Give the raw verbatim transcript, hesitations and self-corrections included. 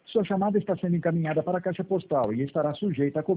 Sua chamada está sendo encaminhada para a caixa postal e estará sujeita a cobrança.